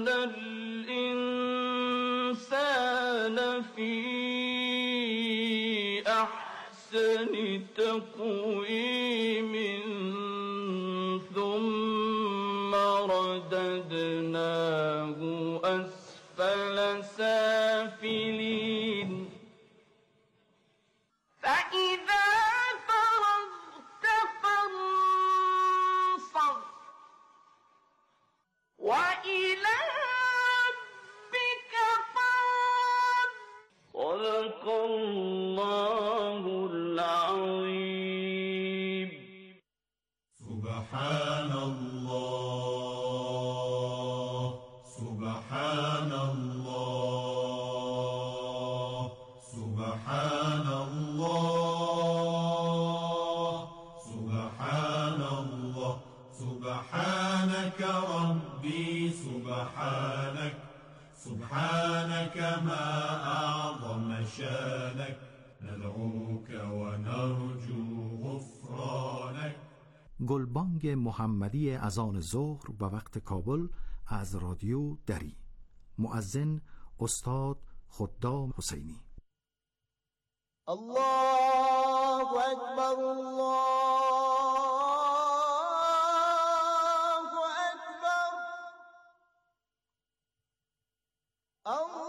الإنسان في أحسن تقويم ثم رددناه أسفل سافلين فإذا فرغت فانصب وإلى ربك فارغب صدق الله العظيم سبحان الله سبحان الله سبحان الله سبحان الله سبحانك ربي سبحانك سبحانك ما أعظم شانك ندعوك ونرجو غفرانك. گلبانگ محمدی اذان ظهر و وقت کابل از رادیو دری. مؤذن استاد خدام حسینی. الله اکبر الله اکبر الله